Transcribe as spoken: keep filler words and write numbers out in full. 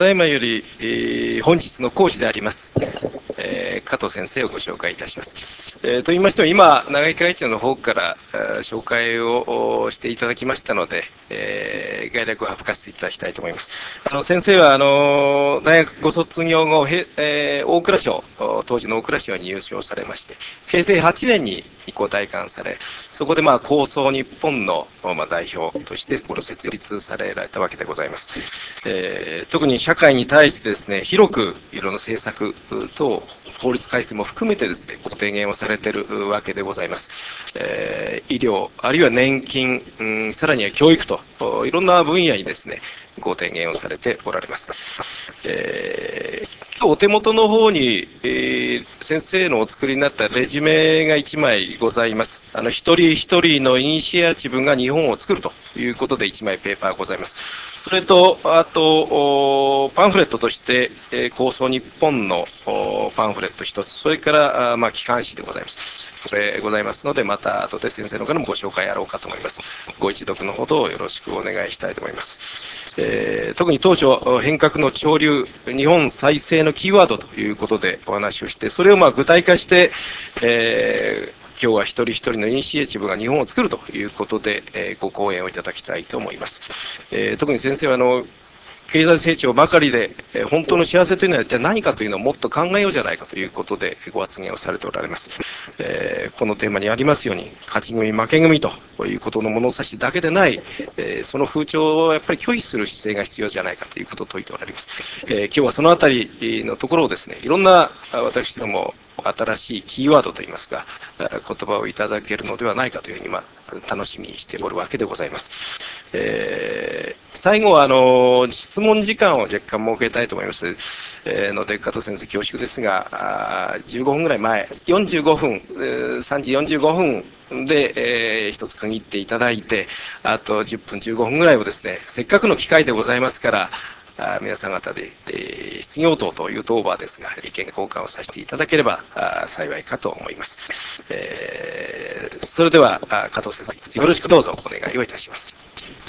ただいまより、えー、本日の講師であります、えー、加藤先生をご紹介いたします。えー、と言いましても、今、長井会長の方から紹介をしていただきましたので、えー、概略を省かせていただきたいと思います。あの先生はあの大学ご卒業後、えー、大蔵省、当時の大蔵省に入省されまして、平成はちねんにご退官され、そこでまあ構想日本の、まあ、代表としてこれを設立されられたわけでございます。えー、特に社会に対してですね、広くいろんな政策等、法律改正も含めてですね、ご提言をされているわけでございます。えー、医療、あるいは年金、うん、さらには教育と、いろんな分野にですね、ご提言をされておられます。えーお手元の方に、えー、先生のお作りになったレジュメがいちまいございます。あの一人一人のイニシアチブが日本を作るということでいちまいペーパーございます。それと、あと、パンフレットとして、えー、構想日本のパンフレット一つ、それから、あまあ、機関誌でございます。これございますので、また後で先生の方のご紹介やろうかと思います。ご一読のほどよろしくお願いしたいと思います。えー、特に当初、変革の潮流、日本再生のキーワードということでお話をして、それをまあ具体化して、えー今日は一人一人のイニシアチブが日本を作るということで、えー、ご講演をいただきたいと思います。えー、特に先生はあの経済成長ばかりで、えー、本当の幸せというのは一体何かというのをもっと考えようじゃないかということでご発言をされておられます。えー、このテーマにありますように、勝ち組負け組ということの物差しだけでない、えー、その風潮をやっぱり拒否する姿勢が必要じゃないかということを説いておられます。えー、今日はそのあたりのところをですね、いろんな私ども新しいキーワードといいますか、言葉をいただけるのではないかというふうに、まあ、楽しみにしておるわけでございます。えー、最後はあの質問時間を若干設けたいと思います、えー、ので加藤先生恐縮ですがじゅうごふんぐらい前よんじゅうごふんさんじよんじゅうごふんで、えー、一つ区切っていただいてあとじゅっぷんじゅうごふんぐらいをですねせっかくの機会でございますからあ皆さん方で、えー、質疑応答という当場ですが意見交換をさせていただければあ幸いかと思います、えー、それでは加藤先生よろしくどうぞお願いをいたします。